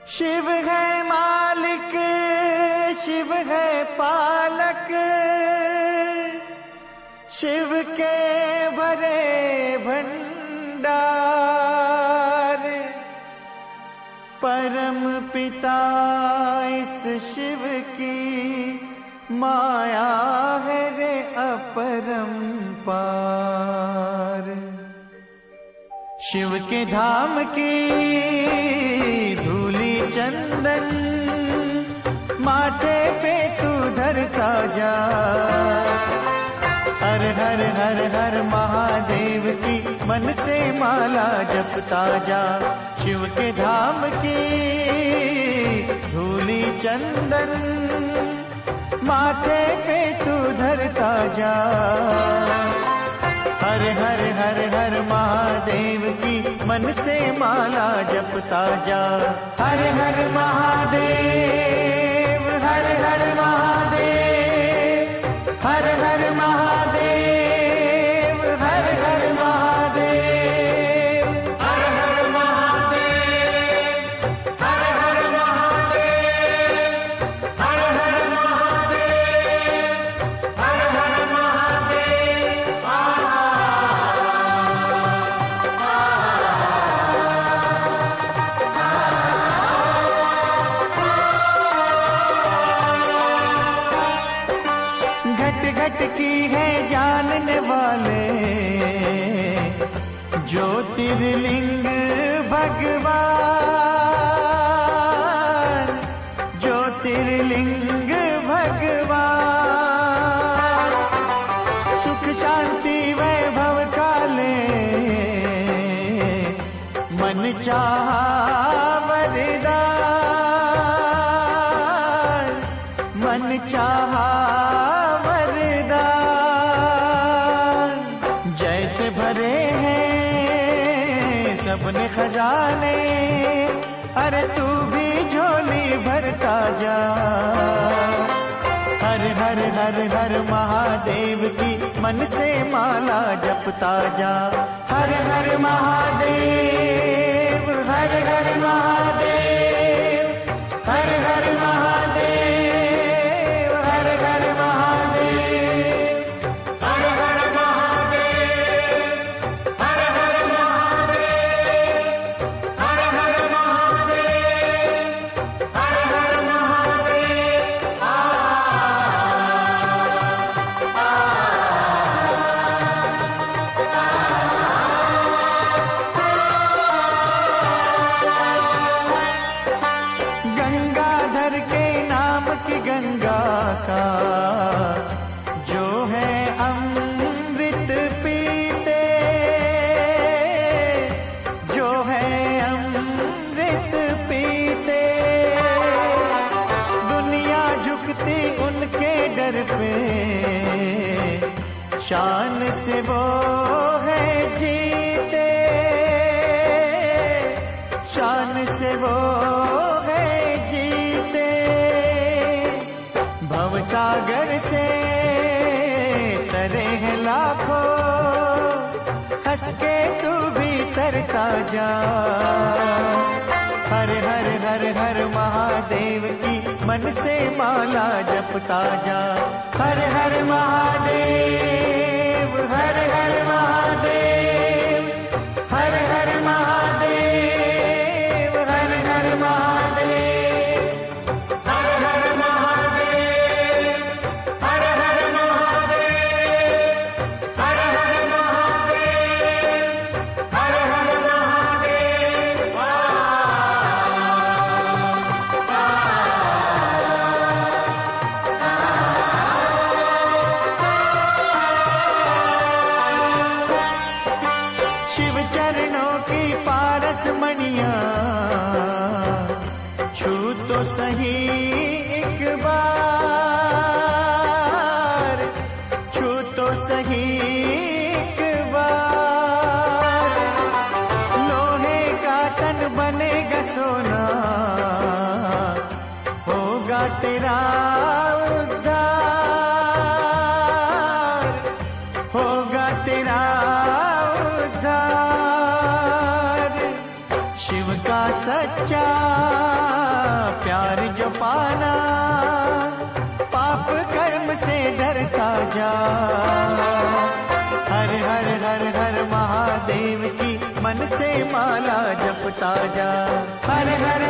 शिव है मालिक, शिव है पालक, शिव के भरे भंडार। परम पिता इस शिव की माया है रे अपरंपार। शिव के धाम की धूली चंदन माथे पे तू धरता जा। हर हर हर हर महादेव की मन से माला जपता जा। शिव के धाम की धूली चंदन माथे पे तू धरता जा। हर हर हर हर महादेव की मन से माला जपता जा। हर हर महादेव, हर हर महादेव, हर हर महादेव, हर हर महादेव, हर हर महादेव, हर हर महादेव, हर हर महादेव, हर हर महादेव। घट घट की है जानने वाले ज्योतिर्लिंग भगवान, ज्योतिर्लिंग भगवान। सुख शांति वैभव काले मन चाहा वरदान, मन चाहा जैसे भरे हैं सबने खजाने। अरे तू भी झोली भरता जा। हर हर हर हर महादेव की मन से माला जपता जा। हर हर महादेव, हर हर महादेव, हर हर महादेव, हर हर महादेव, हर हर महादेव, हर हर महादेव, हर हर महादेव, हर हर महादेव। गंगाधर के नाम की गंगा का जो है अमृत पीते, जो है अमृत पीते। दुनिया झुकती उनके डर पे, शान से वो है जीते, शान से वो है जीते। भवसागर से तरे हैं लाखों, हंस के तू भी तरता जा। हर हर हर हर महादेव की मन से माला जपता जा। हर हर महादेव, हर हर महादेव, हर हर महादेव, हर हर महादेव, हर हर महादेव, हर हर महादेव, हर हर महादेव, हर हर महादेव। शिव चरणों की पारस मणियां छू तो सही एक बार, छू तो सही एक बार। लोहे का तन बनेगा सोना, होगा तेरा उद्धार, होगा तेरा उद्धार। शिव का सच्चा प्यार जो पाना, पाप कर्म से डरता जा। हर हर हर हर महादेव की मन से माला जपता जा। हर हर